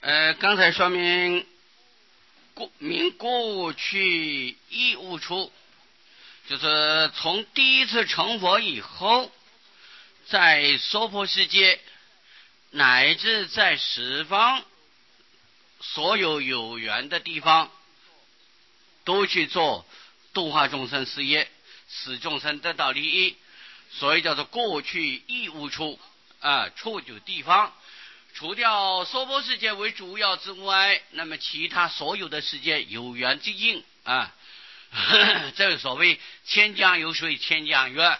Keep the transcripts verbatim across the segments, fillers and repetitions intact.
呃，刚才说明过明过去义务处，就是从第一次成佛以后，在娑婆世界乃至在十方所有有缘的地方，都去做度化众生事业，使众生得到利益，所以叫做过去义务处啊，处就地方，除掉娑婆世界为主要之外，那么其他所有的世界有缘之应啊，这个所谓千江有水千江月。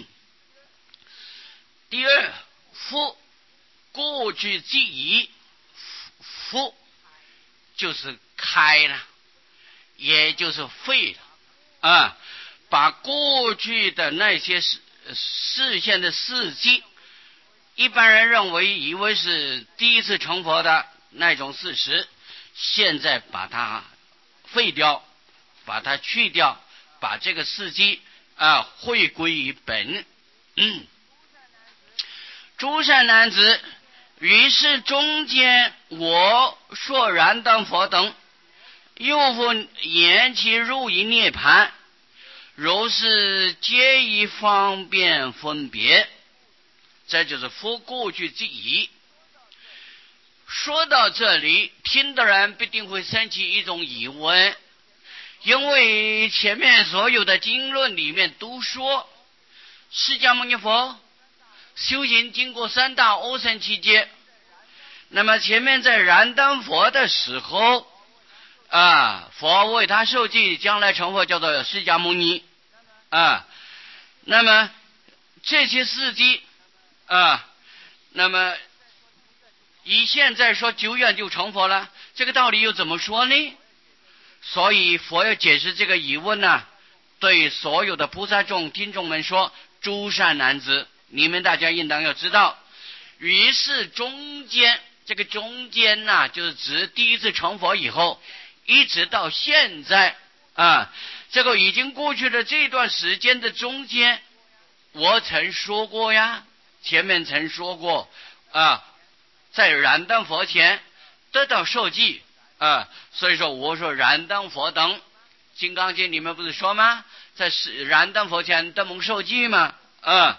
第二，复过去即已，复就是开了，也就是废了啊，把过去的那些视视线的事迹，一般人认为以为是第一次成佛的那种事实，现在把它废掉，把它去掉，把这个事迹啊回归于本。嗯，诸善男子，于是中间我说然当佛等，又复言其入于涅盘，如是皆以方便分别。这就是复过去之意。说到这里，听的人必定会升起一种疑问，因为前面所有的经论里面都说释迦牟尼佛修行经过三大阿僧祇劫，那么前面在燃灯佛的时候啊，佛为他受记，将来成佛叫做释迦牟尼啊。那么这些事迹啊，那么以现在说久远就成佛了，这个道理又怎么说呢？所以佛要解释这个疑问呢、啊，对所有的菩萨众听众们说：诸善男子，你们大家应当要知道，于是中间，这个中间呢、啊，就是指第一次成佛以后一直到现在啊，这个已经过去的这段时间的中间，我曾说过呀，前面曾说过啊，在燃灯佛前得到受记啊，所以说我说燃灯佛等，金刚经里面不是说吗？在燃灯佛前得蒙受记吗？啊，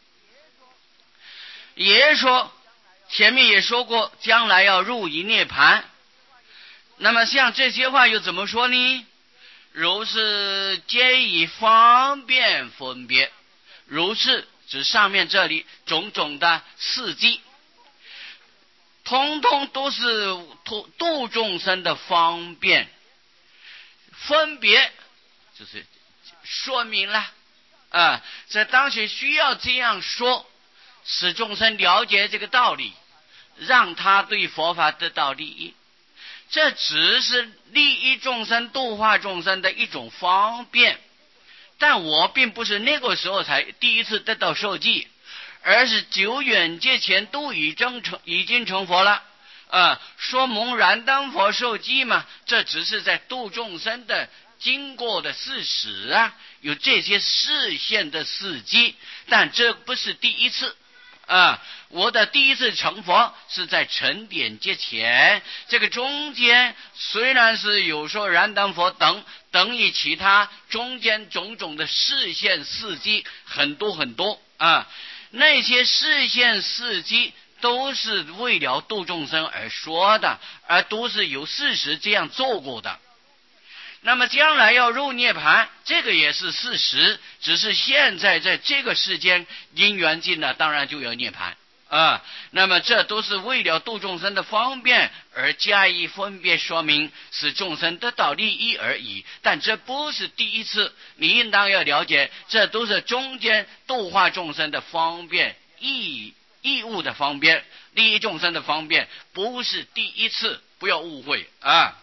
也说前面也说过，将来要入于涅盘。那么像这些话又怎么说呢？如是皆以方便分别，如是指上面这里种种的事迹，通通都是度度众生的方便。分别就是说明了啊，在当时需要这样说，使众生了解这个道理，让他对佛法得到利益。这只是利益众生度化众生的一种方便，但我并不是那个时候才第一次得到受记，而是久远劫前都已经成已经成佛了啊，说蒙燃灯佛受记嘛，这只是在度众生的经过的事实啊，有这些视线的事迹，但这不是第一次啊，我的第一次成佛是在成典劫前，这个中间虽然是有说燃灯佛等等以其他中间种种的视线事迹很多很多啊，那些视线事迹都是为了度众生而说的，而都是有事实这样做过的。那么将来要入涅盘，这个也是事实，只是现在在这个世间因缘尽了，当然就要涅盘啊。那么这都是为了度众生的方便而加以分别说明，使众生得到利益而已。但这不是第一次，你应当要了解，这都是中间度化众生的方便，义义务的方便，利益众生的方便，不是第一次，不要误会啊。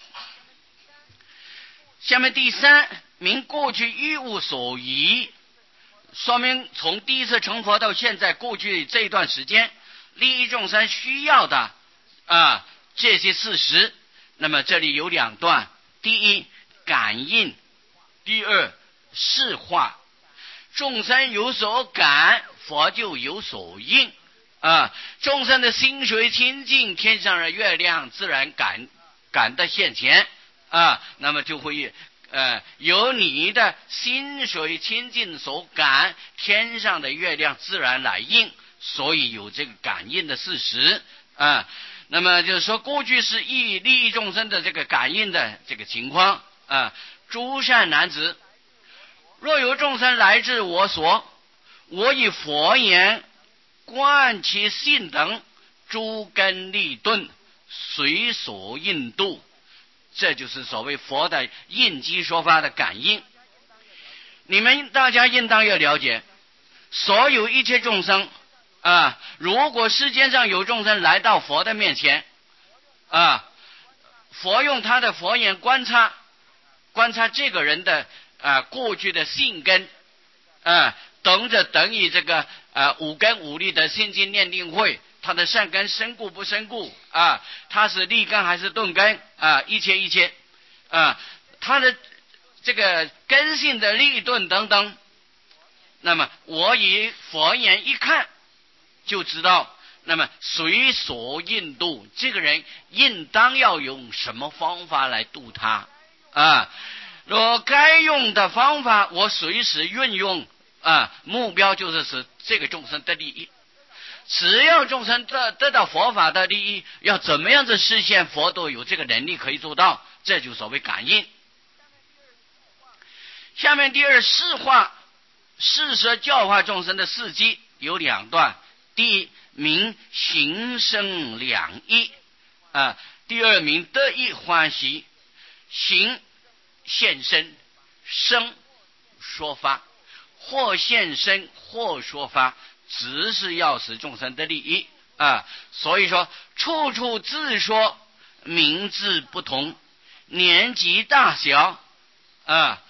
下面第三，明过去义务所依，说明从第一次成佛到现在过去这一段时间，利益众生需要的啊这些事实。那么这里有两段，第一感应，第二示化。众生有所感，佛就有所应啊，众生的心水清净，天上的月亮自然感感得现前啊，那么就会呃由你的心水清净所感，天上的月亮自然来应，所以有这个感应的事实啊。那么就是说，过去是以利益众生的这个感应的这个情况啊。诸善男子，若有众生来至我所，我以佛言观其性等，诸根利钝，随所应度。这就是所谓佛的应机说法的感应。你们大家应当要了解，所有一切众生啊，如果世间上有众生来到佛的面前啊，佛用他的佛眼观察观察这个人的啊过去的性根啊，等着等于这个啊五根五力的心经念定慧，他的善根深固不深固啊，他是利根还是钝根啊，一切一切啊，他的这个根性的利钝等等，那么我以佛眼一看就知道，那么随所应度，这个人应当要用什么方法来度他啊？若该用的方法，我随时运用啊，目标就是使这个众生得利益。只要众生得得到佛法的利益，要怎么样子实现，佛都有这个能力可以做到，这就所谓感应。下面第二释化释舍教化众生的事迹有两段，第一名行生两益啊，第二名得意欢喜。行现身，生说法，或现身或说法，只是要使众生的利益啊。所以说处处自说，名字不同，年纪大小啊，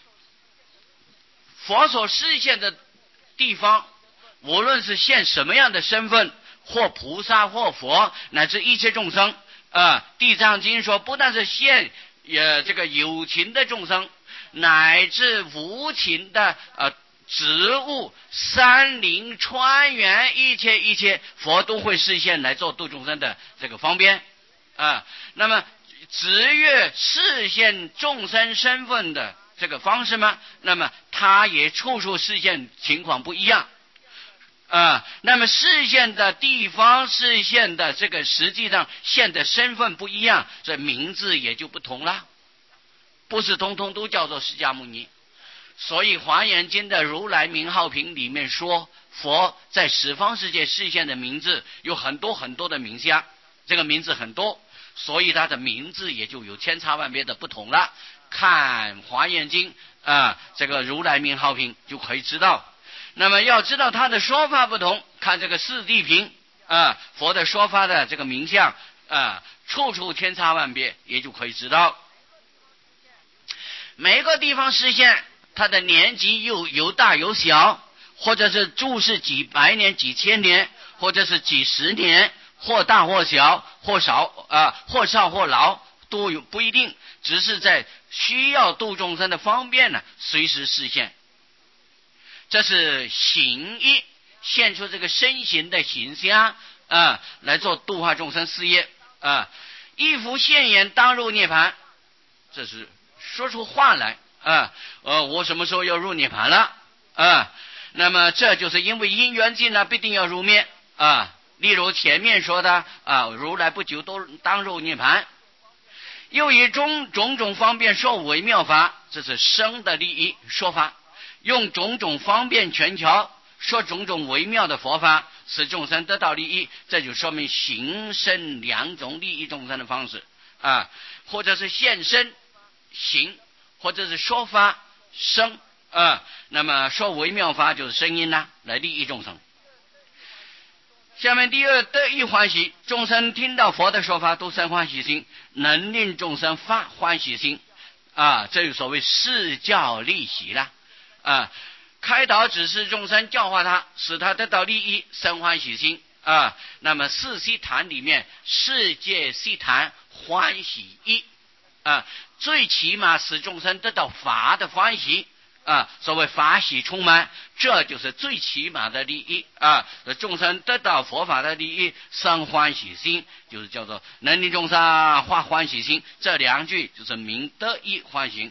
佛所示现的地方，无论是现什么样的身份，或菩萨或佛乃至一切众生啊，地藏经说不但是现呃这个有情的众生，乃至无情的呃植物、山林、川原，一切一切佛都会示现来做度众生的这个方便啊。那么只越示现众生身份的这个方式吗？那么它也处处示现情况不一样啊。那么示现的地方、示现的这个实际上现的身份不一样，这名字也就不同了，不是通通都叫做释迦牟尼。所以华严经的如来名号品里面说，佛在十方世界示现的名字有很多很多的名相，这个名字很多，所以它的名字也就有千差万别的不同了。看华严经啊，这个如来名号品就可以知道。那么要知道它的说法不同，看这个四谛品啊，佛的说法的这个名相啊，处处千差万别，也就可以知道。每个地方实现它的年纪有有大有小，或者是住世几百年、几千年，或者是几十年，或大或小，或少啊，或少或老，都有不一定，只是在需要度众生的方便呢，随时实现。这是行义，现出这个身形的形象啊，来做度化众生事业啊。一夫现言当入涅盘，这是说出话来啊，呃，我什么时候要入涅盘了啊？那么这就是因为因缘尽了，必定要入灭啊。例如前面说的啊，如来不久都当入涅盘。又以种种种方便说微妙法，这是生的利益说法，用种种方便权巧说种种微妙的佛法，使众生得到利益，这就说明行身两种利益众生的方式啊，或者是现身行，或者是说法声啊。那么说微妙法就是声音啦，来利益众生。下面第二得意欢喜，众生听到佛的说法都生欢喜心，能令众生发欢喜心啊，这就所谓示教利喜啦啊。开导指示众生，教化他，使他得到利益，生欢喜心啊。那么四悉檀里面，世界悉檀欢喜意啊，最起码使众生得到法的欢喜啊，所谓法喜充满，这就是最起码的利益啊！众生得到佛法的利益，生欢喜心，就是叫做能令众生发欢喜心。这两句就是明得意欢喜。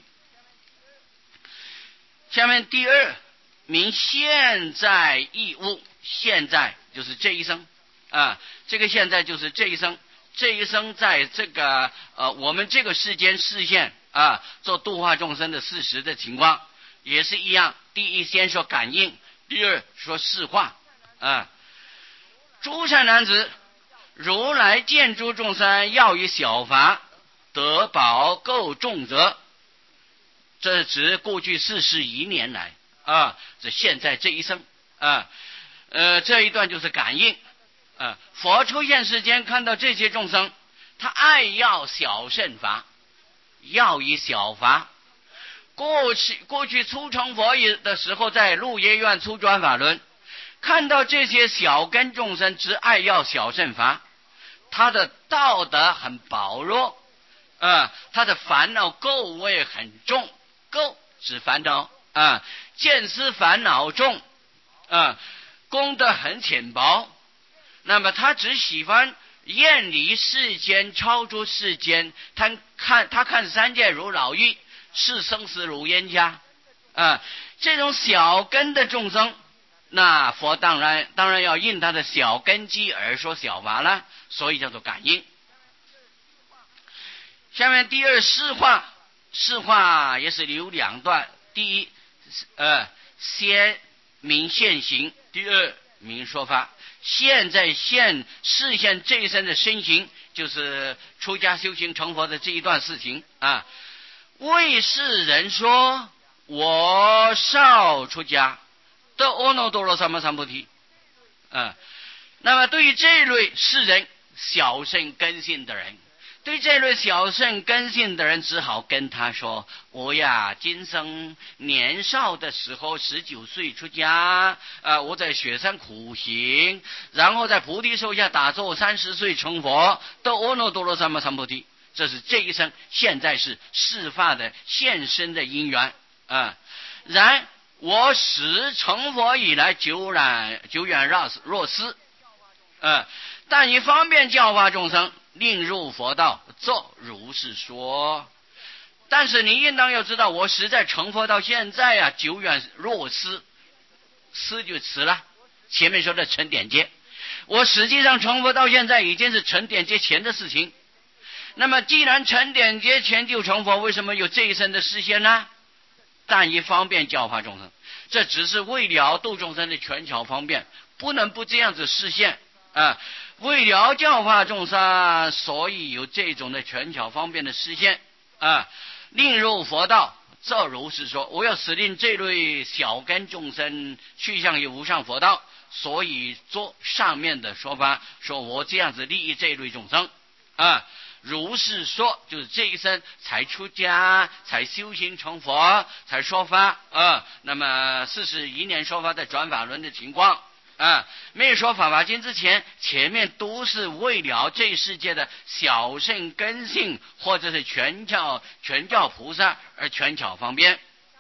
下面第二，明现在义务，现在就是这一生啊，这个现在就是这一生，这一生在这个呃我们这个世间视线啊，做度化众生的事实的情况。也是一样，第一先说感应，第二说事化啊。诸善男子，如来见诸众生要以小法得宝够重则，这指过去四十一年来啊，这现在这一生啊，呃这一段就是感应啊。佛出现世间，看到这些众生，他爱要小乘法，要以小法。过去过去初成佛的时候，在鹿野苑初转法轮，看到这些小根众生只爱要小乘法，他的道德很薄弱，啊，他的烦恼垢味很重，垢指烦恼啊，见思烦恼重啊，功德很浅薄，那么他只喜欢厌离世间，超出世间，他看他看三界如老妪，视生死如冤家啊！这种小根的众生，那佛当然当然要应他的小根基而说小法了，所以叫做感应。下面第二事化，事化也是有两段，第一呃先明现行，第二明说法。现在现示现这一生的身形，就是出家修行成佛的这一段事情啊。为世人说，我少出家得阿耨多罗三藐三菩提啊。那么对于这类世人，小乘根性的人，对这类小乘根性的人，只好跟他说：我呀，今生年少的时候，十九岁出家，呃，我在雪山苦行，然后在菩提树下打坐，三十岁成佛，得阿耨多罗三藐三菩提。这是这一生现在是示发的现身的因缘啊。然我始成佛以来，久远久远若斯啊，但以方便教化众生，令入佛道，作如是说。但是你应当要知道，我实在成佛到现在啊，久远若斯，斯就迟了，前面说的成点阶，我实际上成佛到现在已经是成点阶前的事情。那么既然成点阶前就成佛，为什么有这一生的示现呢？但以方便教化众生，这只是为了度众生的权巧方便，不能不这样子示现啊。为了教化众生，所以有这种的权巧方便的示现啊。令入佛道，这如是说，我要使令这类小根众生去向于无上佛道，所以做上面的说法，说我这样子利益这类众生啊。如是说，就是这一生才出家，才修行成佛，才说法啊。那么四十一年说法的转法轮的情况啊，没有说法华经之前，前面都是为了这世界的小乘根性或者是全教全教菩萨而权巧方便。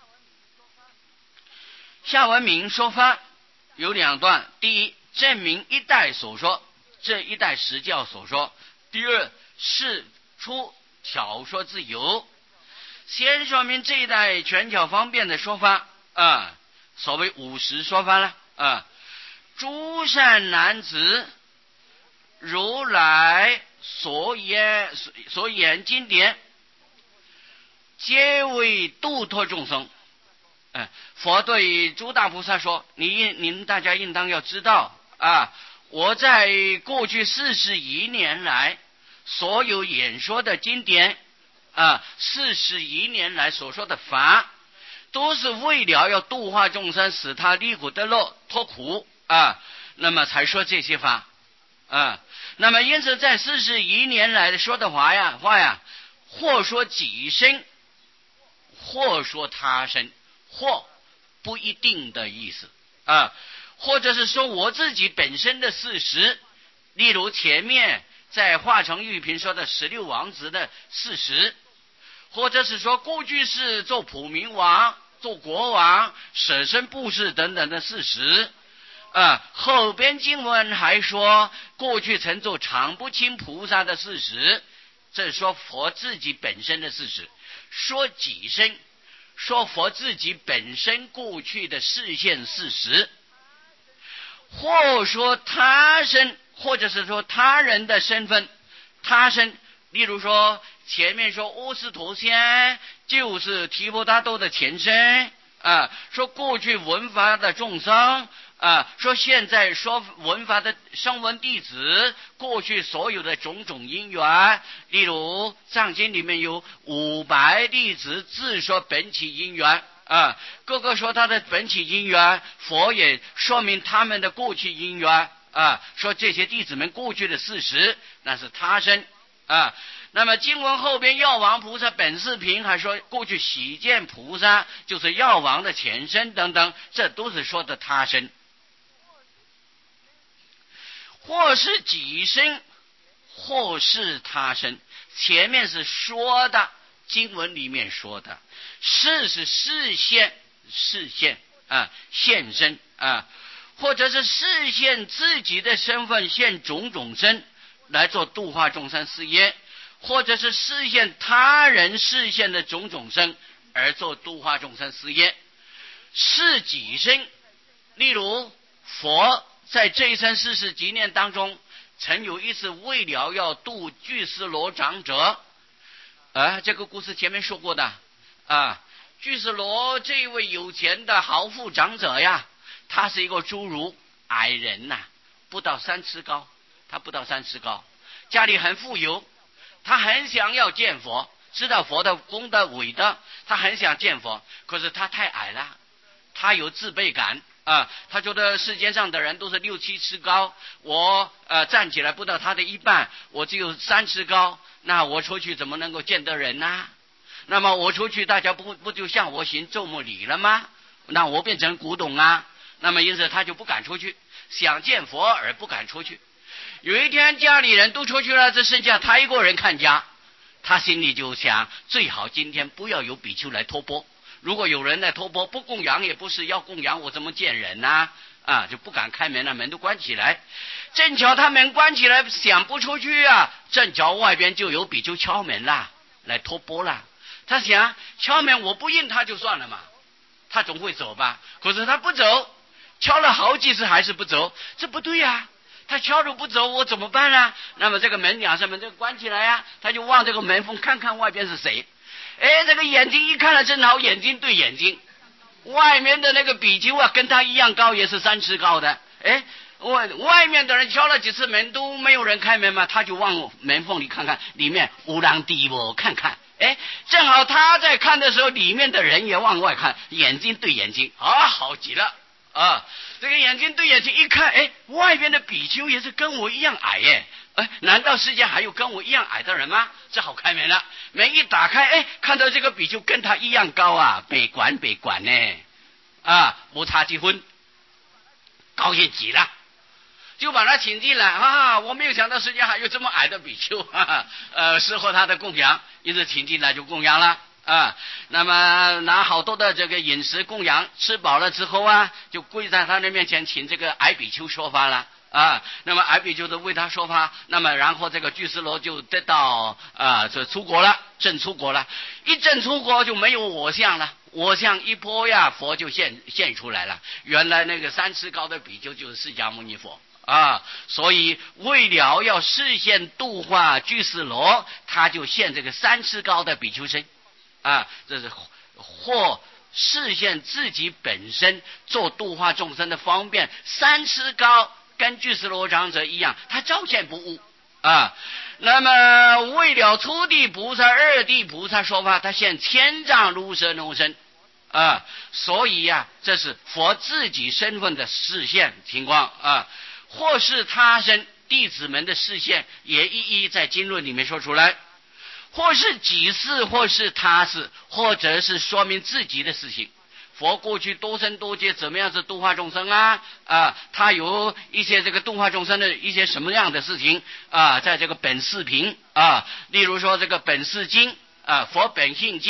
下文明说法有两段，第一证明一代所说，这一代实教所说；第二是出巧说之由。先说明这一代权巧方便的说法啊，所谓五十说法了啊。诸善男子，如来所言所言经典，皆为度脱众生。哎，佛对诸大菩萨说：“你你们大家应当要知道啊，我在过去四十一年来所有演说的经典啊，四十一年来所说的法，都是为了要度化众生，使他离苦得乐，脱苦啊，那么才说这些法啊。那么因此，在四十一年来说的话呀，话呀，或说己身，或说他身，或不一定的意思啊，或者是说我自己本身的事实，例如前面在化成玉瓶说的十六王子的事实，或者是说过去是做普明王， 做国王、舍身布施等等的事实。啊，后边经文还说过去曾做常不轻菩萨的事实，这是说佛自己本身的事实。说己身，说佛自己本身过去的示现事实，或说他身，或者是说他人的身份。他身，例如说前面说阿斯陀仙就是提婆达多的前身啊，说过去闻法的众生啊，说现在说闻法的声闻弟子过去所有的种种因缘，例如藏经里面有五百弟子自说本起因缘啊，各个说他的本起因缘，佛也说明他们的过去因缘啊，说这些弟子们过去的事实，那是他身啊。那么经文后边药王菩萨本事品还说过去喜见菩萨就是药王的前身等等，这都是说的他身。或是己身，或是他身，前面是说的，经文里面说的，是是示现，示现啊，现身啊，或者是示现自己的身份，现种种身来做度化众生事业，或者是示现他人示现的种种身而做度化众生事业。是己身，例如佛在这一生世世纪念当中，曾有一次为了要度居士罗长者，啊，这个故事前面说过的啊。居士罗这一位有钱的豪富长者呀，他是一个侏儒矮人呐、啊，不到三尺高，他不到三尺高，家里很富有，他很想要见佛，知道佛的功德伟大，他很想见佛，可是他太矮了，他有自卑感啊，他觉得世界上的人都是六七尺高，我呃站起来不到他的一半，我只有三尺高，那我出去怎么能够见得人呢、啊？那么我出去大家不不就向我行咒目礼了吗？那我变成古董啊，那么因此他就不敢出去，想见佛而不敢出去。有一天家里人都出去了，只剩下他一个人看家，他心里就想，最好今天不要有比丘来托钵，如果有人来托钵，不供养也不是，要供养我怎么见人呢、啊？啊，就不敢开门了，门都关起来。正巧他门关起来，想不出去啊，正巧外边就有比丘敲门啦，来托钵啦。他想敲门我不应他就算了嘛，他总会走吧，可是他不走，敲了好几次还是不走，这不对呀、啊，他敲着不走我怎么办啊？那么这个门两扇门就关起来呀、啊，他就望这个门缝看看外边是谁。哎，这个眼睛一看了，正好眼睛对眼睛，外面的那个比丘啊跟他一样高，也是三尺高的。哎，外外面的人敲了几次门都没有人开门嘛，他就往门缝里看看，里面无人地我看看。哎，正好他在看的时候，里面的人也往外看，眼睛对眼睛，啊，好极了啊！这个眼睛对眼睛一看，哎，外边的比丘也是跟我一样矮耶，哎，难道世界还有跟我一样矮的人吗？只好开门了，门一打开，哎，看到这个比丘跟他一样高啊，别管别管呢，啊，无差结婚，高兴极了。就把他请进来啊！我没有想到世界还有这么矮的比丘，哈哈，呃，适合他的供养，因此请进来就供养了啊。那么拿好多的这个饮食供养，吃饱了之后啊，就跪在他的面前，请这个矮比丘说法了啊。那么矮比丘都为他说法，那么然后这个居士罗就得到啊，这出国了，证出国了，一证出国就没有我相了。我相一破呀，佛就现现出来了。原来那个三尺高的比丘就是释迦牟尼佛。啊，所以为了要示现度化居士罗，他就现这个三尺高的比丘身，啊，这是或示现自己本身做度化众生的方便。三尺高跟居士罗长者一样，他照见不误啊。那么为了初地菩萨、二地菩萨说法，他现千丈如舍那身。啊，所以呀、啊，这是佛自己身份的示现情况啊。或是他身弟子们的示现，也一一在经论里面说出来。或是己事，或是他事，或者是说明自己的事情。佛过去多生多劫怎么样子度化众生啊？啊，他有一些这个度化众生的一些什么样的事情啊？在这个本事品啊，例如说这个本事经啊，佛本性经。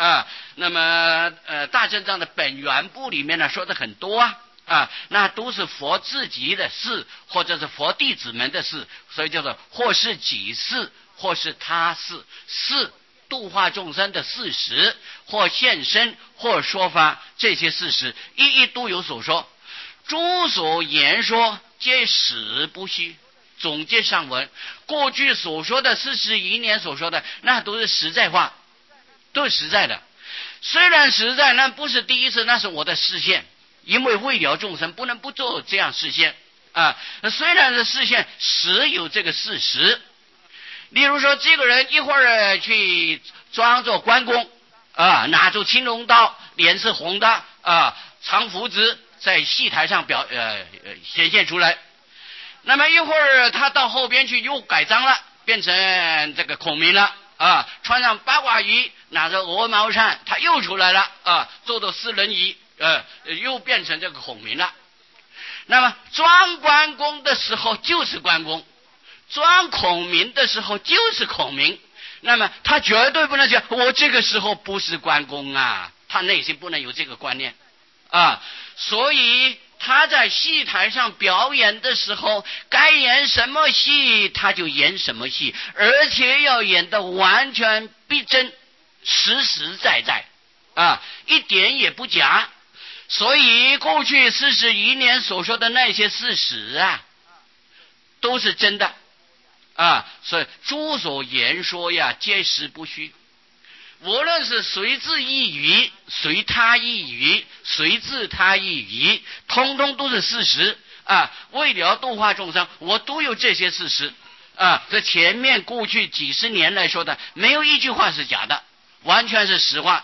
啊。那么呃，大正藏的本源部里面呢说的很多啊啊，那都是佛自己的事，或者是佛弟子们的事，所以叫做或是己事，或是他事，事度化众生的事实，或现身，或说法，这些事实一一都有所说。诸所言说，皆实不虚。总结上文，过去所说的四十一年所说的，那都是实在话，都是实在的。虽然实在，那不是第一次，那是我的视线，因为为了众生，不能不做这样视线啊。虽然是视线，实有这个事实。例如说，这个人一会儿去装作关公啊，拿出青龙刀，脸是红的啊，长胡子，在戏台上表呃显现出来。那么一会儿他到后边去又改装了，变成这个孔明了啊，穿上八卦衣，拿着鹅毛扇，他又出来了啊，坐到四人椅，呃，又变成这个孔明了。那么装关公的时候就是关公，装孔明的时候就是孔明。那么他绝对不能讲我这个时候不是关公啊，他内心不能有这个观念啊，所以他在戏台上表演的时候，该演什么戏他就演什么戏，而且要演得完全逼真，实实在在啊，一点也不假。所以过去四十一年所说的那些事实啊，都是真的啊。所以诸所言说呀，皆实不虚。无论是随自一语，随他一语，随自他一语，通通都是事实啊。为了度化众生，我都有这些事实啊。这前面过去几十年来说的，没有一句话是假的，完全是实话，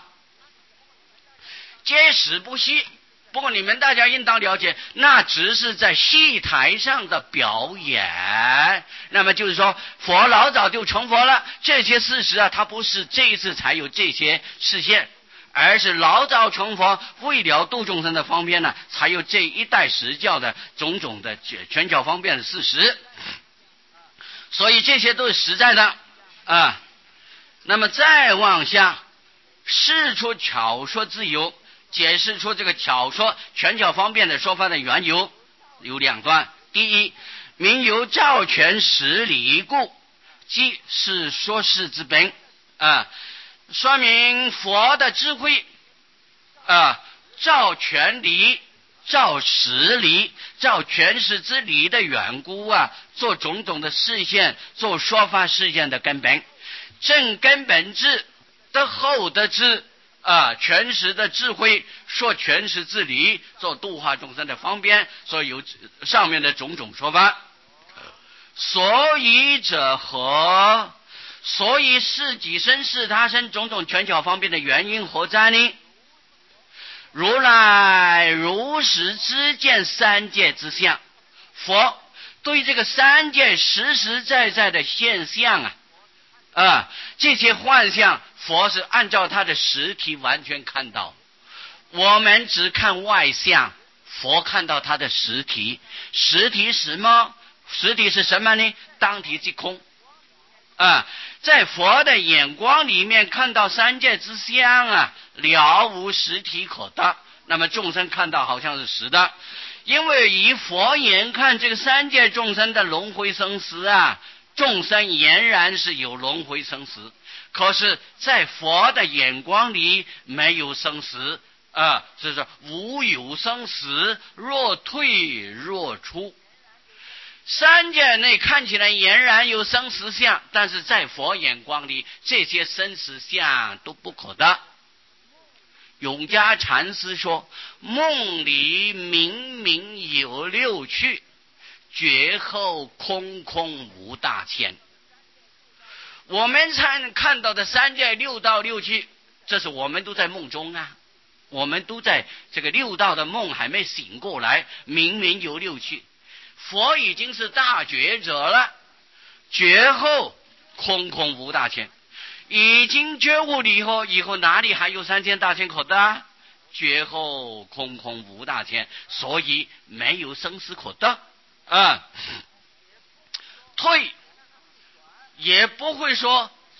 皆实不虚。不过你们大家应当了解，那只是在戏台上的表演。那么就是说，佛老早就成佛了，这些事实啊，他不是这一次才有这些示现，而是老早成佛，为了度众生的方面呢，才有这一代实教的种种的全教方便的事实。所以这些都是实在的啊。那么再往下，事出巧说自由，解释出这个巧说全巧方便的说法的缘由有两段。第一，名由照全实理故，即是说事之本啊，说明佛的智慧啊，照全理，照实理，照全实之理的缘故啊，做种种的示现，做说法示现的根本，正根本智得后得智啊，全实的智慧，说全实之理，做度化众生的方便，所以有上面的种种说法。所以者何？所以是己身是他身种种全巧方便的原因何在呢？如来如实知见三界之相，佛对这个三界实实在在的现象啊啊，这些幻象，佛是按照他的实体完全看到。我们只看外相，佛看到他的实体。实体是什么？实体是什么呢？当体即空啊，在佛的眼光里面看到三界之相啊，了无实体可得。那么众生看到好像是实的，因为以佛眼看这个三界众生的轮回生死啊，众生俨然是有轮回生死，可是在佛的眼光里没有生死啊，所以说无有生死，若退若出。三界内看起来俨然有生死相，但是在佛眼光里，这些生死相都不可得。永嘉禅师说，梦里明明有六趣，觉后空空无大千。我们才看到的三界六道六趣，这是我们都在梦中啊，我们都在这个六道的梦还没醒过来，明明有六趣。佛已经是大觉者了，觉后空空无大千，已经觉悟了以后，以后哪里还有三千大千可得？觉后空空无大千，所以没有生死可得啊。退也不会说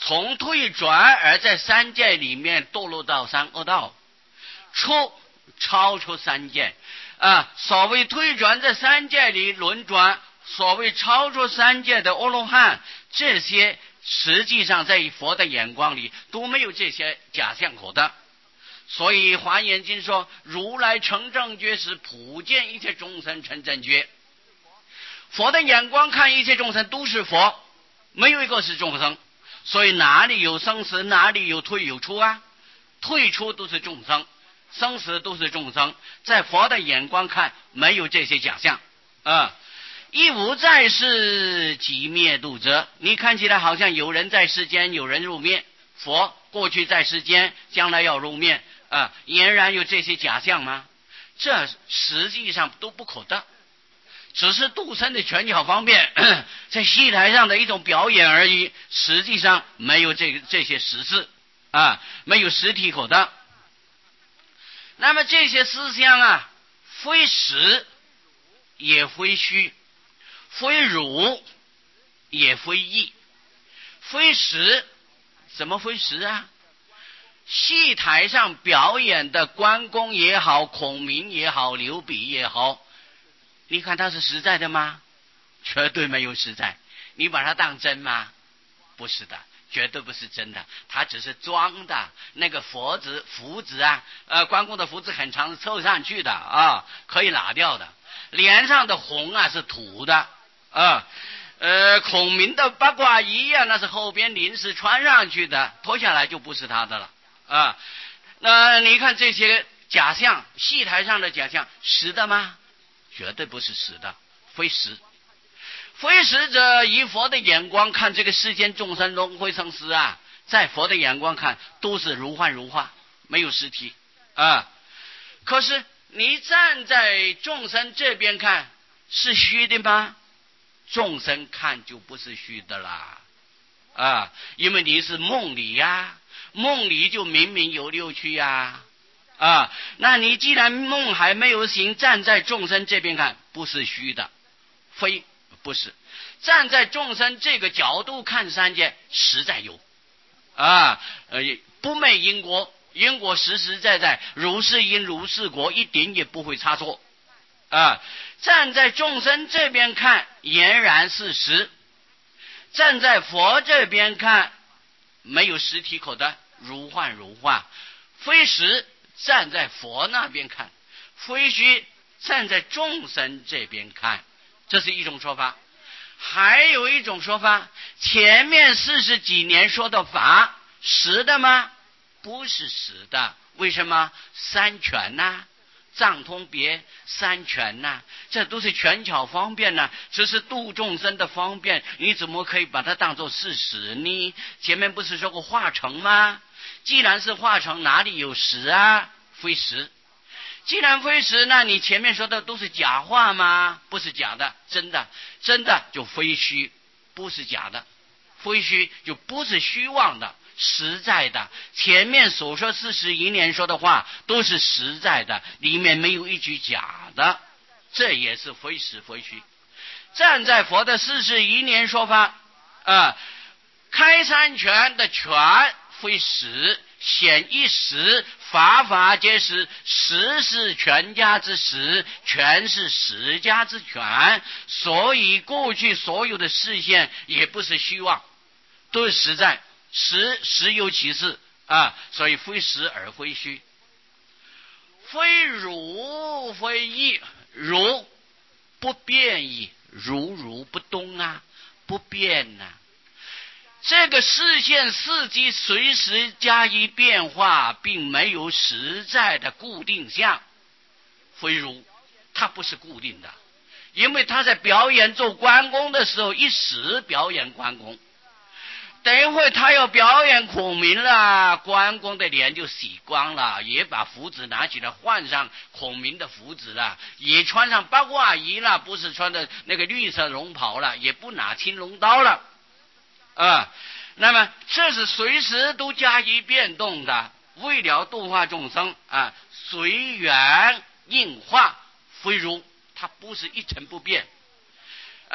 从退转而在三界里面堕落到三恶道，出超出三界啊。所谓退转在三界里轮转，所谓超出三界的阿罗汉，这些实际上在佛的眼光里都没有这些假象可得。所以华严经说，如来成正觉时，普见一切众生成正觉。佛的眼光看一切众生都是佛，没有一个是众生。所以哪里有生死，哪里有退有出啊？退出都是众生，生死都是众生，在佛的眼光看没有这些假象啊。亦无在世即灭度者，你看起来好像有人在世间，有人入灭，佛过去在世间，将来要入灭啊，俨然有这些假象吗？这实际上都不可得，只是度生的权巧方便，在戏台上的一种表演而已，实际上没有这个这些实质啊，没有实体可得。那么这些思想啊，非实也非虚，非汝也非义。非实怎么非实啊？戏台上表演的关公也好，孔明也好，刘备也好，你看他是实在的吗？绝对没有实在。你把它当真吗？不是的，绝对不是真的，他只是装的。那个佛子胡子啊，呃，关公的胡子很长，是凑上去的啊，可以拿掉的。脸上的红啊是涂的啊，呃，孔明的八卦衣啊，那是后边临时穿上去的，脱下来就不是他的了啊。那你看这些假象，戏台上的假象，实的吗？绝对不是实的，非实。非实者，以佛的眼光看这个世间众生轮回生死啊，在佛的眼光看都是如幻如化，没有实体啊。可是你站在众生这边看，是虚的吗？众生看就不是虚的啦啊，因为你是梦里呀，梦里就明明有六趣呀啊。那你既然梦还没有醒，站在众生这边看，不是虚的，非不是。站在众生这个角度看三界，实在有啊，呃，不昧因果，因果实实在在，如是因如是果，一点也不会差错啊。站在众生这边看，俨然是实；站在佛这边看，没有实体可得，如幻如化，非实。站在佛那边看，非虚；站在众生这边看，这是一种说法。还有一种说法，前面四十几年说的法实的吗？不是实的。为什么？三权呐、啊，藏通别三权呐、啊，这都是权巧方便呐、啊，这是度众生的方便，你怎么可以把它当作事实呢？前面不是说过化成吗？既然是化成，哪里有实啊？非实。既然非实，那你前面说的都是假话吗？不是假的，真的，真的就非虚，不是假的，非虚就不是虚妄的，实在的。前面所说四十一年说的话都是实在的，里面没有一句假的，这也是非实非虚。站在佛的四十一年说法啊、呃，开三权的权非实，显一实，法法皆实，实是全家之实，权是实家之权，所以过去所有的视线也不是虚妄，都是实在，实实有其事啊，所以非实而非虚。非汝非义，汝不变矣，如如不动啊，不变啊。这个视线四季随时加以变化，并没有实在的固定相。非如它不是固定的，因为他在表演做关公的时候，一时表演关公，等一会他要表演孔明了，关公的脸就洗光了，也把胡子拿起来换上孔明的胡子了，也穿上八卦衣了，不是穿的那个绿色龙袍了，也不拿青龙刀了啊。那么这是随时都加以变动的，为了度化众生啊，随缘应化，非如它不是一成不变啊。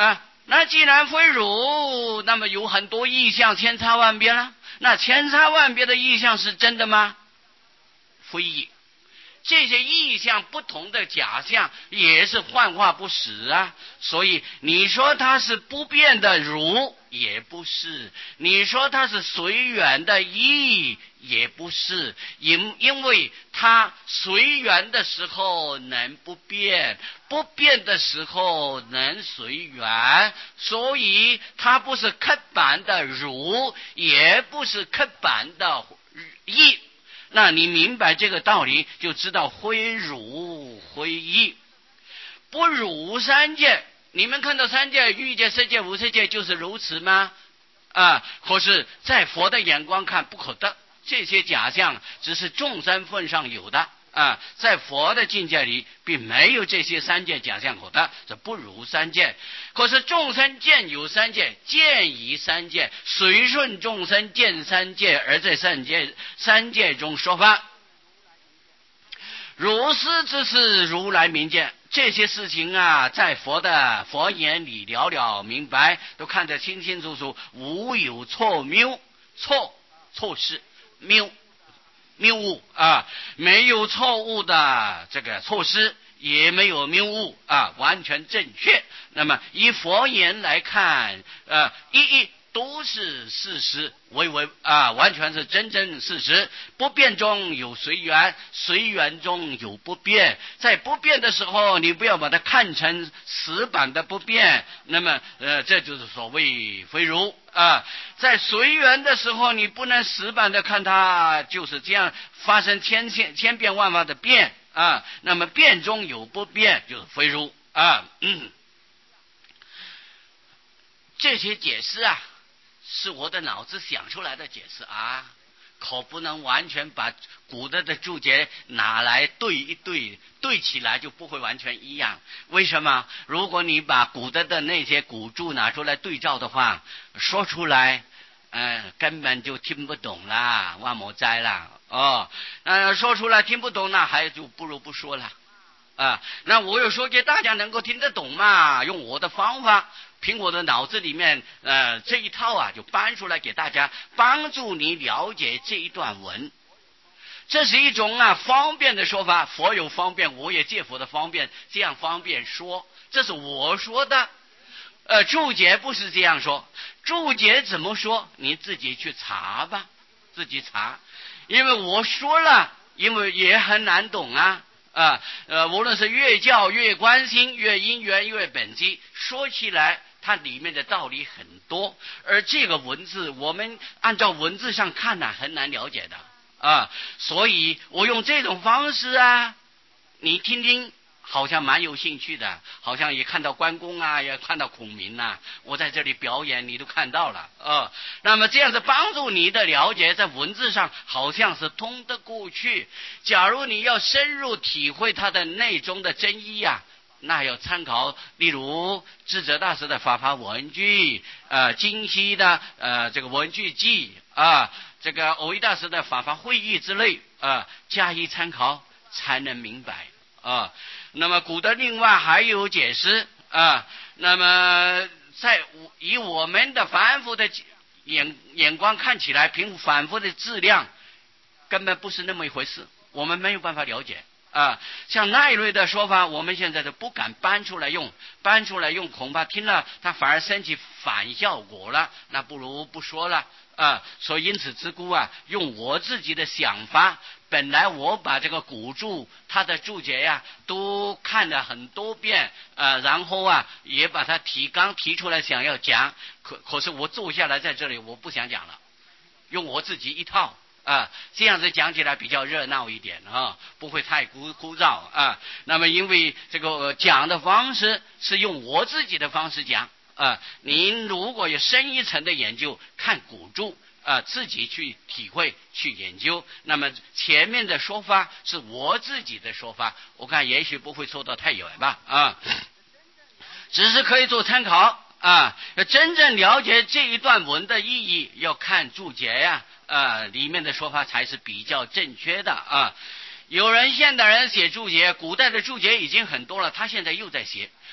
那既然非汝，那么有很多意象，千差万别了。那千差万别的意象是真的吗？非也。这些意象不同的假象也是幻化不实啊，所以你说它是不变的如也不是，你说它是随缘的意也不是，因因为它随缘的时候能不变，不变的时候能随缘，所以它不是刻板的如，也不是刻板的意。那你明白这个道理，就知道非汝非义，不汝三界。你们看到三界，欲界、色界、无色界就是如此吗？啊，可是在佛的眼光看不可得，这些假象只是众生份上有的啊，在佛的境界里并没有这些三界假象可得，这不如三界。可是众生见有三界，见疑三界，随顺众生见三界，而在三界三界中说法。如是之事，如来明见。这些事情啊，在佛的佛眼里了了明白，都看得清清楚楚，无有错谬，错错事谬谬误啊，没有错误的这个错失，也没有谬误啊，完全正确。那么以佛言来看，呃，一一都是事实，为为啊，完全是真正事实。不变中有随缘，随缘中有不变。在不变的时候，你不要把它看成死板的不变，那么呃，这就是所谓非如啊。在随缘的时候，你不能死板的看它就是这样发生千千千变万化的变啊。那么变中有不变，就是非如啊。嗯，这些解释啊，是我的脑子想出来的解释啊，可不能完全把古代的注解拿来对一对，对起来就不会完全一样。为什么？如果你把古代的那些古注拿出来对照的话，说出来呃，根本就听不懂啦，万魔斋啦哦，呃，说出来听不懂，那还就不如不说了啊。那我有说给大家能够听得懂嘛，用我的方法，凭我的脑子里面呃这一套啊，就搬出来给大家，帮助你了解这一段文。这是一种啊方便的说法，佛有方便，我也借佛的方便，这样方便说，这是我说的。呃，注解不是这样说，注解怎么说？你自己去查吧，自己查，因为我说了，因为也很难懂啊。啊，呃，无论是越教越关心，越因缘越本机，说起来它里面的道理很多，而这个文字我们按照文字上看呢、啊，很难了解的啊，所以我用这种方式啊，你听听，好像蛮有兴趣的，好像也看到关公啊，也看到孔明啊，我在这里表演你都看到了啊。那么这样子帮助你的了解，在文字上好像是通得过去。假如你要深入体会它的内中的真意啊，那要参考例如智者大师的法华文句，呃金溪的呃这个文句记啊，这个藕益大师的法华会议之类啊，加以参考才能明白啊。那么古的另外还有解释啊，那么在以我们的凡夫的眼眼光看起来，凭凡夫的质量根本不是那么一回事，我们没有办法了解啊。像那一类的说法，我们现在都不敢搬出来用，搬出来用恐怕听了它反而升起反效果了，那不如不说了啊。所以因此之故啊，用我自己的想法，本来我把这个古注它的注解呀、啊、都看了很多遍，呃，然后啊也把它提纲提出来想要讲，可可是我坐下来在这里我不想讲了，用我自己一套啊，这样子讲起来比较热闹一点啊，不会太枯枯燥啊。那么因为这个讲的方式是用我自己的方式讲啊，您如果有深一层的研究，看古注啊，自己去体会去研究，那么前面的说法是我自己的说法，我看也许不会说得太远吧啊，只是可以做参考啊。真正了解这一段文的意义，要看注解呀、啊，啊，里面的说法才是比较正确的啊。有人现代人写注解，古代的注解已经很多了，他现在又在写，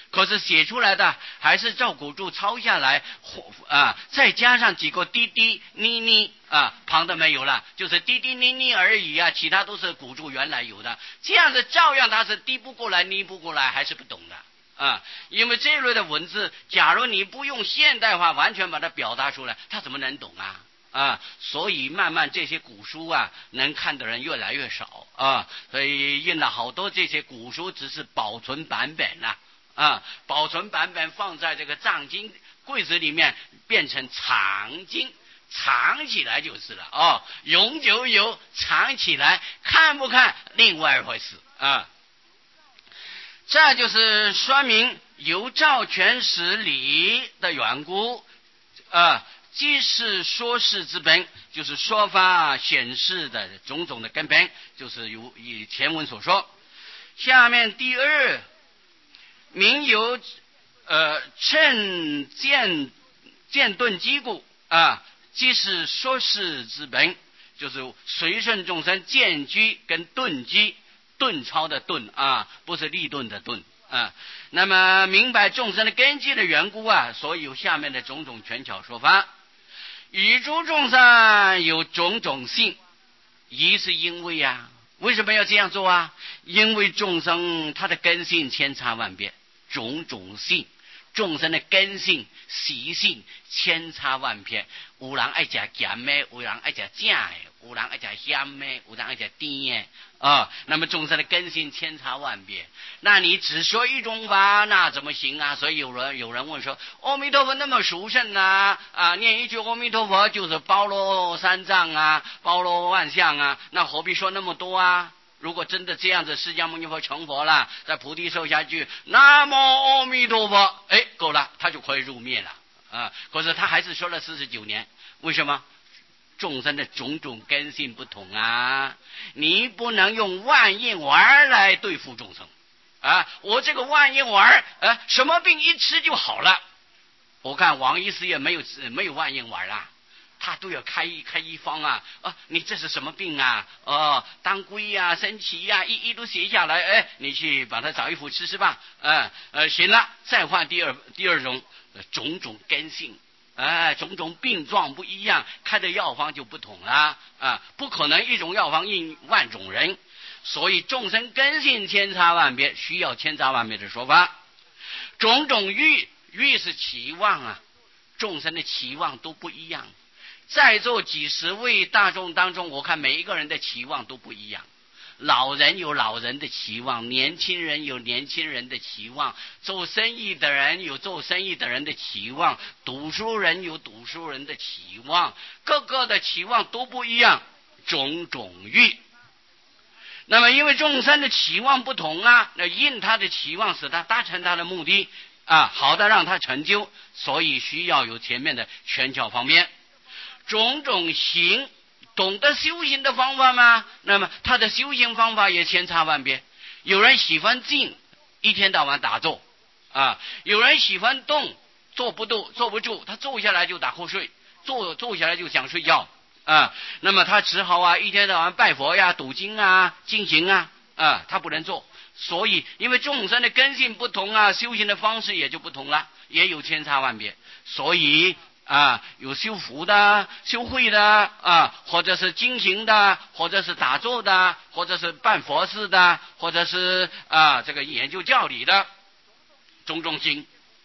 可是写出来的还是照古注抄下来啊，再加上几个滴滴妮妮啊，旁的没有了，就是滴滴妮妮而已啊，其他都是古注原来有的，这样子照样它是滴不过来妮不过来，还是不懂的啊。因为这类的文字，假如你不用现代化完全把它表达出来，他怎么能懂啊？啊，所以慢慢这些古书啊，能看的人越来越少啊，所以印了好多这些古书，只是保存版本了 啊, 啊，保存版本放在这个藏经柜子里面，变成藏经，藏起来就是了哦，永久有，藏起来，看不看另外一回事啊。这就是说明由照全史理的缘故啊。即是说事之本，就是说法显示的种种的根本，就是如以前文所说。下面第二，明有呃趁剑剑盾击鼓啊，即是说事之本，就是随顺众生剑击跟盾击，盾操的盾啊，不是立盾的盾啊。那么明白众生的根基的缘故啊，所以有下面的种种权巧说法。宇诸众生有种种性，一是因为啊，为什么要这样做啊？因为众生他的根性千差万别，种种性，众生的根性习性千差万别，有人爱吃咸的，有人爱吃正的，有人爱吃咸的，有人爱吃甜的啊。那么众生的根性千差万别，那你只说一种法，那怎么行啊？所以有人有人问说，阿弥陀佛那么殊胜啊，啊，念一句阿弥陀佛就是包罗三藏啊，包罗万象啊，那何必说那么多啊？如果真的这样子，释迦牟尼佛成佛了，在菩提受下去，南无阿弥陀佛，哎，够了，他就可以入灭了啊。可是他还是说了四十九年，为什么？众生的种种根性不同啊，你不能用万应丸来对付众生啊！我这个万应丸，啊，什么病一吃就好了。我看王医师也没有没有万应丸啊，他都要开一开一方啊啊！你这是什么病啊？哦，当归呀、啊、参芪呀，一一都写下来，哎，你去把它找一副吃吃吧。嗯呃，行了，再换第二第二种，种种根性。哎，种种病状不一样，开的药方就不同了啊！不可能一种药方应万种人，所以众生根性千差万别，需要千差万别的说法。种种欲，欲是期望啊，众生的期望都不一样。在座几十位大众当中，我看每一个人的期望都不一样。老人有老人的期望，年轻人有年轻人的期望，做生意的人有做生意的人的期望，读书人有读书人的期望，各个的期望都不一样，种种欲。那么因为众生的期望不同啊，那应他的期望使他达成他的目的啊，好的让他成就，所以需要有前面的权巧方面。种种行，懂得修行的方法吗？那么他的修行方法也千差万别。有人喜欢静，一天到晚打坐啊；有人喜欢动，坐不动，坐不住，他坐下来就打瞌睡，坐坐下来就想睡觉啊。那么他只好啊，一天到晚拜佛呀、读经啊、进行啊啊，他不能做。所以，因为众生的根性不同啊，修行的方式也就不同了，也有千差万别。所以。啊，有修福的、修慧的啊，或者是经行的，或者是打坐的，或者是办佛事的，或者是啊这个研究教理的，种种经，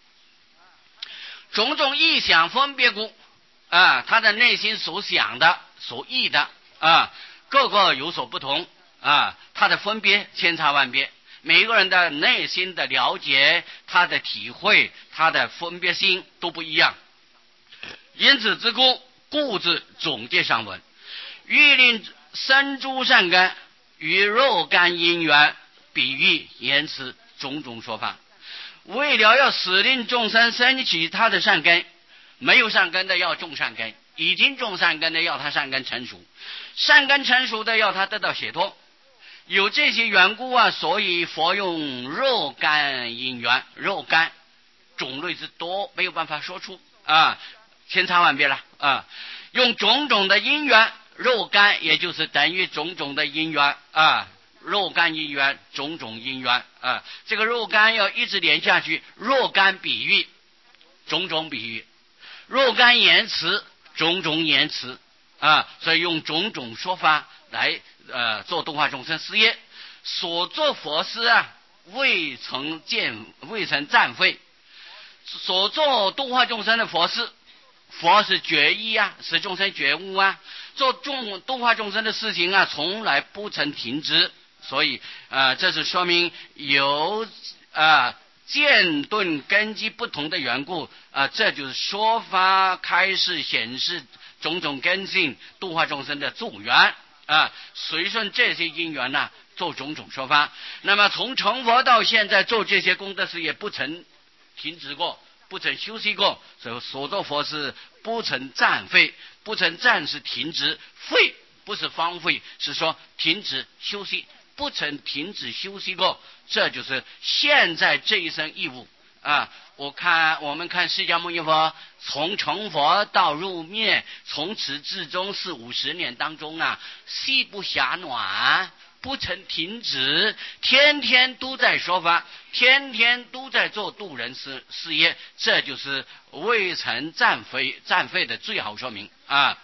种种意想分别故啊，他的内心所想的、所意的啊，各个有所不同啊，他的分别千差万别。每一个人的内心的了解、他的体会、他的分别心都不一样。因此之故，故自总结上文，欲令生诸善根与肉干因缘，比喻言辞种种说法，为了要使令众生升起他的善根，没有善根的要种善根，已经种善根的要他善根成熟，善根成熟的要他得到解脱。有这些缘故啊，所以佛用肉干因缘，肉干种类之多，没有办法说出啊。千差万别了啊！用种种的因缘，肉干也就是等于种种的因缘啊， 若干因缘，种种因缘啊，这个若干要一直连下去，若干比喻，种种比喻，若干言辞，种种言辞啊，所以用种种说法来呃做度化众生事业，所做佛事啊，未曾见，未曾暂废。所做度化众生的佛事，佛是觉意啊，使众生觉悟啊，做众度化众生的事情啊，从来不曾停止。所以呃，这是说明由啊渐顿根基不同的缘故啊、呃，这就是说法开示显示种种根性度化众生的助缘啊、呃，随顺这些因缘呢、啊，做种种说法。那么从成佛到现在做这些功德事也不曾停止过，不曾休息过，所以所做佛事不曾暂废，不曾暂时停止。废不是荒废，是说停止休息，不曾停止休息过。这就是现在这一生义务啊！我看我们看释迦牟尼佛从成佛到入灭，从始至终四五十年当中啊，夕不暇暖，不曾停止，天天都在说法，天天都在做度人事事业，这就是未曾暂废暂废的最好说明啊。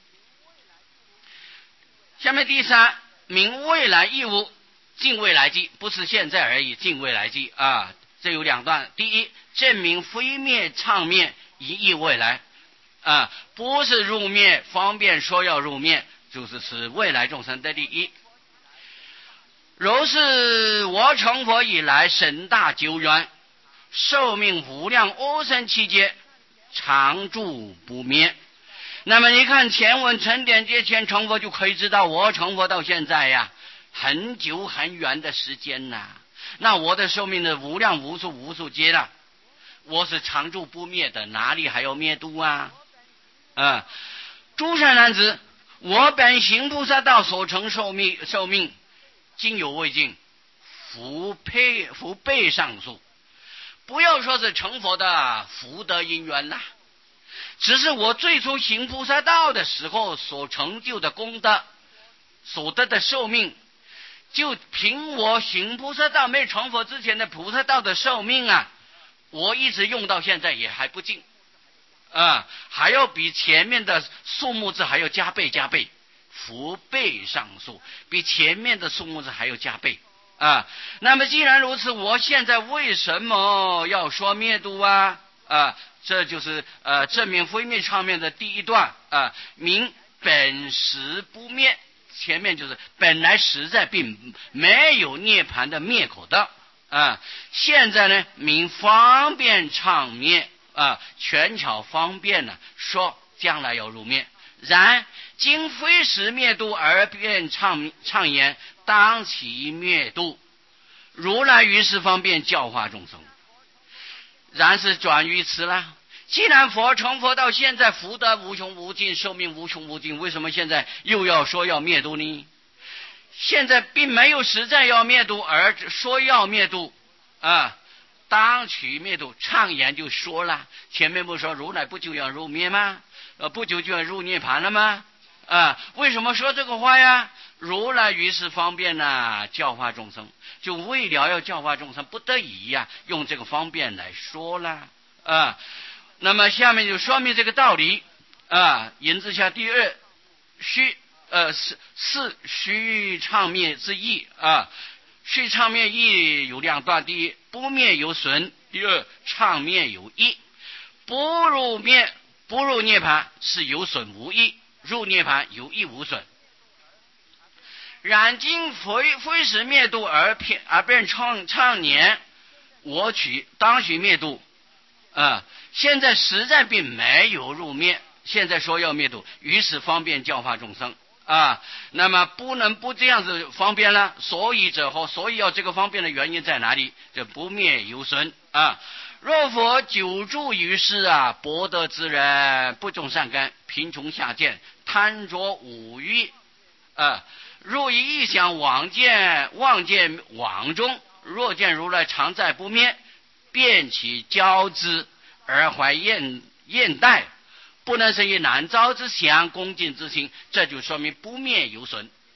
下面第三，明未来义务，尽未来际，不是现在而已，尽未来际啊。这有两段，第一，证明非灭畅灭一义未来啊，不是入灭，方便说要入灭，就是使未来众生的利益。如是我成佛以来，神大久远，寿命无量阿僧祇劫，常住不灭。那么你看前文成点劫前成佛，就可以知道我成佛到现在呀，很久很远的时间呐、啊。那我的寿命的无量无数无数劫了，我是常住不灭的，哪里还要灭度啊？啊，诸善男子，我本行菩萨道所成寿命寿命，今有未尽，福配福倍上述。不要说是成佛的福德因缘啦，只是我最初行菩萨道的时候所成就的功德，所得的寿命，就凭我行菩萨道没成佛之前的菩萨道的寿命啊，我一直用到现在也还不尽啊，还要比前面的数目字还要加倍加倍，福倍上述，比前面的数目字还要加倍啊。那么既然如此，我现在为什么要说灭度啊？啊，这就是呃证明非灭上面的第一段啊，明本实不灭。前面就是本来实在并没有涅槃的灭口的啊，现在呢明方便畅灭啊，权巧方便呢说将来要入灭，然今非实灭度而便畅畅言，当其灭度，如来于是方便教化众生。然是转于此了。既然佛成佛到现在福德无穷无尽，寿命无穷无尽，为什么现在又要说要灭度呢？现在并没有实在要灭度，而说要灭度啊，当取灭度，畅言就说了。前面不说如来不久要入灭吗？呃，不久就要入涅盘了吗？啊，为什么说这个话呀？如来于是方便呢、啊、教化众生，就为了要教化众生，不得已呀、啊，用这个方便来说了啊。那么下面就说明这个道理啊。言之下第二，须呃是是须畅灭之意啊。须畅灭意有两段：第一，不灭有损；第二，畅灭有益。不入灭不入涅盘是有损无益，入涅盘有益无损。然今非非实灭度而偏而变畅畅年，我取当许灭度啊。现在实在并没有入灭，现在说要灭度，于是方便教化众生啊。那么不能不这样子方便了，所以者后，所以要这个方便的原因在哪里？这不灭有损啊。若佛久住于世啊，博得之人不种善根，贫穷下贱，贪着五欲啊。若以臆想妄见妄见妄中，若见如来常在不灭，便起骄之而怀厌厌怠，不能生以难遭之想恭敬之心，这就说明不灭有损。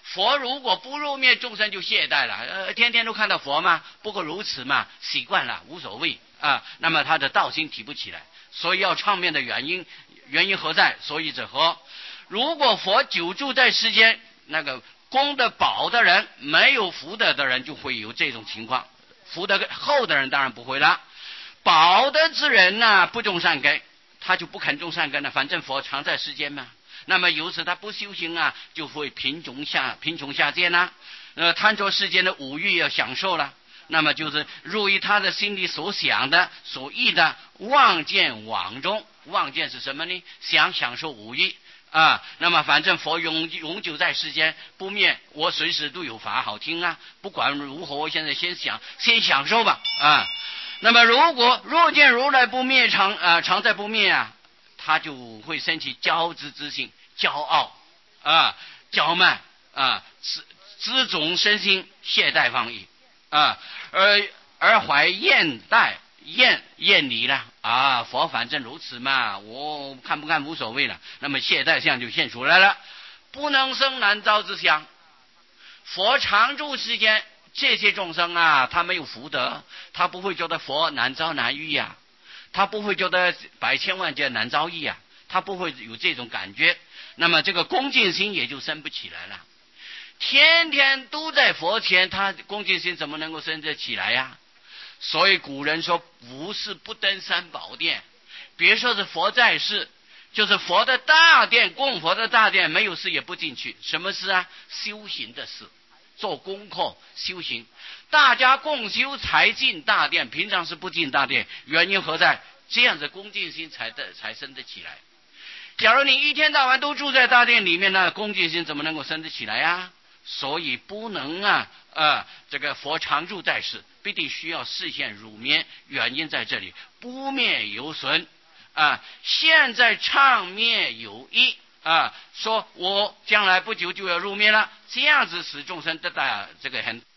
佛如果不入灭，众生就懈怠了。呃，天天都看到佛嘛，不过如此嘛，习惯了，无所谓啊。那么他的道心提不起来，所以要唱灭的原因，原因何在？所以者何？如果佛久住在世间，那个功德宝的人，没有福德的人就会有这种情况。福德厚的人当然不会了。宝德之人呢、啊，不种善根，他就不肯种善根了。反正佛常在世间嘛。那么由此他不修行啊，就会贫穷下贫穷下贱啦、呃，贪着世间的五欲要享受了，那么就是入于他的心里所想的所意的妄见网中。妄见是什么呢？想享受五欲啊。那么反正佛永永久在世间不灭，我随时都有法好听啊。不管如何，我现在先想先享受吧啊。那么如果若见如来不灭常啊常在不灭啊，他就会生起骄之之性，骄傲啊，骄慢啊，自自种身心懈怠放逸啊，而而怀厌怠厌厌离了啊。佛反正如此嘛，我看不看无所谓了。那么懈怠相就现出来了，不能生难遭之相。佛常住世间，这些众生啊，他没有福德，他不会觉得佛难遭难遇呀、啊。他不会觉得百千万劫难遭遇啊，他不会有这种感觉，那么这个恭敬心也就生不起来了。天天都在佛前，他恭敬心怎么能够生得起来呀、啊？所以古人说无事不登三宝殿，别说是佛在世，就是佛的大殿，供佛的大殿，没有事也不进去。什么事啊？修行的事，做功课修行，大家共修才进大殿，平常是不进大殿，原因何在？这样的恭敬心才得才生得起来。假如你一天到晚都住在大殿里面，那恭敬心怎么能够生得起来呀、啊？所以不能啊啊，这个佛常住在世，必定需要示现入灭，原因在这里，不灭有损啊，现在唱灭有益啊，说我将来不久就要入灭了，这样子使众生得到这个很